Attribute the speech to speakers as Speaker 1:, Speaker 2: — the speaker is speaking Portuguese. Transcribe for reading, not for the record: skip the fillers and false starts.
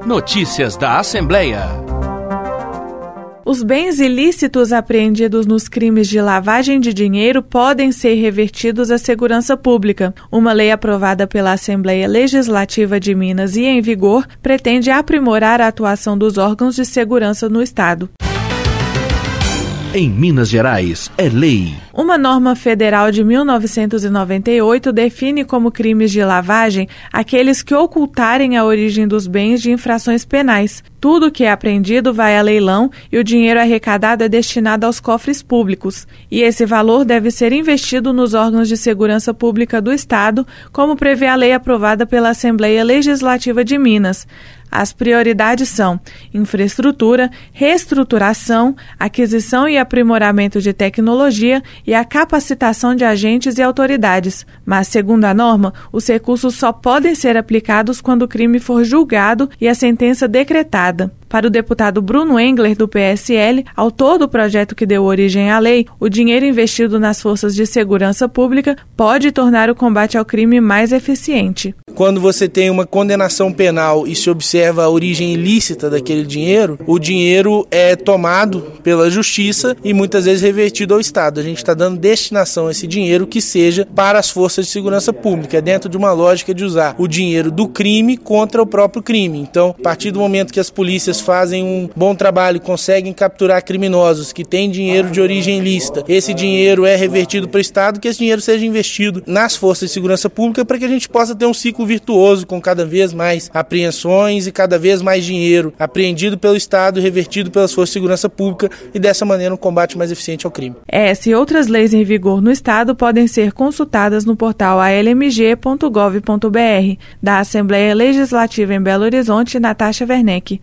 Speaker 1: Notícias da Assembleia.
Speaker 2: Os bens ilícitos apreendidos nos crimes de lavagem de dinheiro podem ser revertidos à segurança pública. Uma lei aprovada pela Assembleia Legislativa de Minas e em vigor pretende aprimorar a atuação dos órgãos de segurança no Estado.
Speaker 1: Em Minas Gerais, é lei.
Speaker 2: Uma norma federal de 1998 define como crimes de lavagem aqueles que ocultarem a origem dos bens de infrações penais. Tudo que é apreendido vai a leilão e o dinheiro arrecadado é destinado aos cofres públicos. E esse valor deve ser investido nos órgãos de segurança pública do Estado, como prevê a lei aprovada pela Assembleia Legislativa de Minas. As prioridades são infraestrutura, reestruturação, aquisição e aprimoramento de tecnologia e a capacitação de agentes e autoridades. Mas, segundo a norma, os recursos só podem ser aplicados quando o crime for julgado e a sentença decretada. Para o deputado Bruno Engler, do PSL, autor do projeto que deu origem à lei, o dinheiro investido nas forças de segurança pública pode tornar o combate ao crime mais eficiente.
Speaker 3: Quando você tem uma condenação penal e se observa a origem ilícita daquele dinheiro, o dinheiro é tomado pela justiça e muitas vezes revertido ao Estado. A gente está dando destinação a esse dinheiro que seja para as forças de segurança pública, dentro de uma lógica de usar o dinheiro do crime contra o próprio crime. Então, a partir do momento que as polícias fazem um bom trabalho, conseguem capturar criminosos que têm dinheiro de origem ilícita, esse dinheiro é revertido para o Estado, que esse dinheiro seja investido nas forças de segurança pública para que a gente possa ter um ciclo virtuoso com cada vez mais apreensões e cada vez mais dinheiro apreendido pelo Estado e revertido pelas forças de segurança pública e dessa maneira um combate mais eficiente ao crime.
Speaker 2: Essa e outras leis em vigor no Estado podem ser consultadas no portal almg.gov.br. Da Assembleia Legislativa em Belo Horizonte, Natasha Werneck.